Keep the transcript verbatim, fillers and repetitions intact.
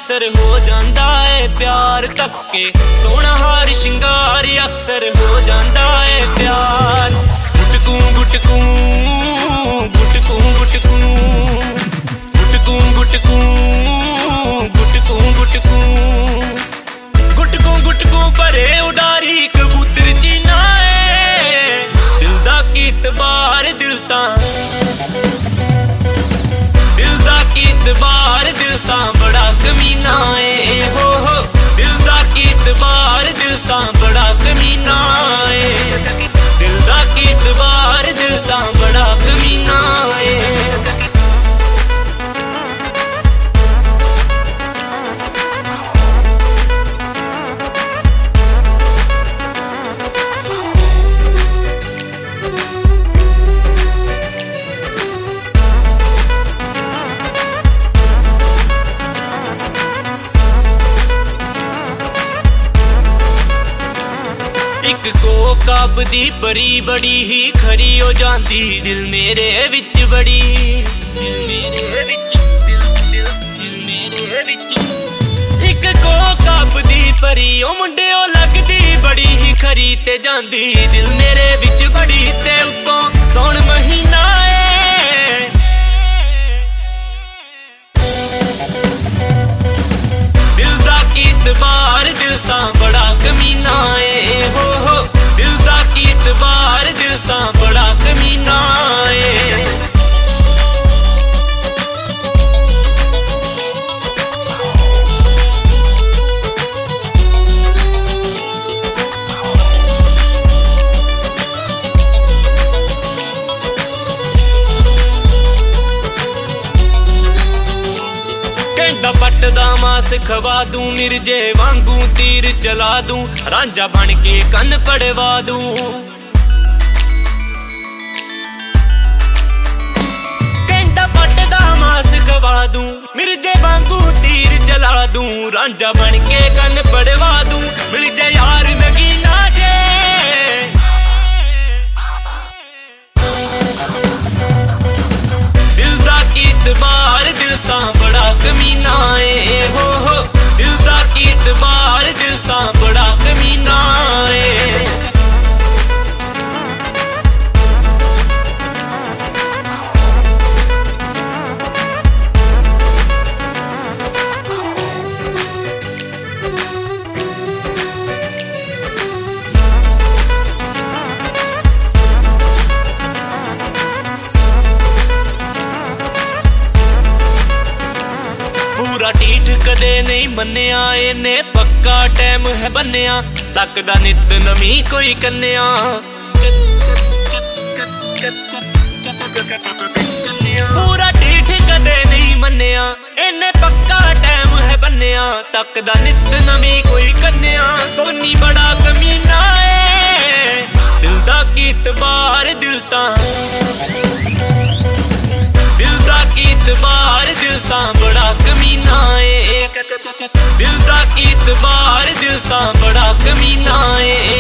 अक्सर हो जाता है प्यार धक्के सोना हार शिंगार अक्सर हो जाता है प्यार। गुटकू गुटकू गुटकू गुटकू गुटकू गुटकू गुटकू गुटकू गुटकू गुटकू भरे उडारी कबूतर चीना है दिल दा कीत बार दिल ता दिल दा कीत बार दिल ता बड़ा कमीना है हो हो दिल दा कीत बार दिल ता बड़ा कमीना है दिल दा कीत बार दिल ता बड़ा कमीना है। एक कोकब दी परी बड़ी ही खरी हो जाती दिल मेरे विच बड़ी दिल मेरे विच दिल दिल दिल मेरे विच एक कोकब दी परी ओ मुंडे ओ लगदी बड़ी ही खरी ते जांदी दिल मेरे विच बड़ी ते उतों सौण महीना है दिल दा कीत बार दिल ता बड़ा कमीना है हो हो दिल दा कीत बार दिल ता बड़ा कमीना है। पट दा मास खवा दूं मिर्जे वांगू तीर चला दूं रांझा बन के कन पड़वा दूं कहंदा पट दा मास खवा दूं मिर्जे वांगू तीर चला दूं रांझा बन के कन पड़वा दूं मिल जे यार नगीना जे दिल दा कीत बार दिल ता बड़ा कमीना है हो हो दिल दा कीत बार दिल ता बड़ा कमीना है। पूरा ढीठ कदे नहीं मन्निया इन्ने पक्का टाइम है बन्निया तकदा नित नमी कोई कन्या पूरा ढीठ कदे नहीं मन्निया इन्ने पक्का टाइम है बन्निया तकदा नित नमी कोई कन्या सोनी बड़ा कमीना है दिल दा कीत बार दिल ता दिल दा कीत बार दिल ता बड़ा कमीना है दिल दा कीत बार दिल ता बड़ा कमीना है।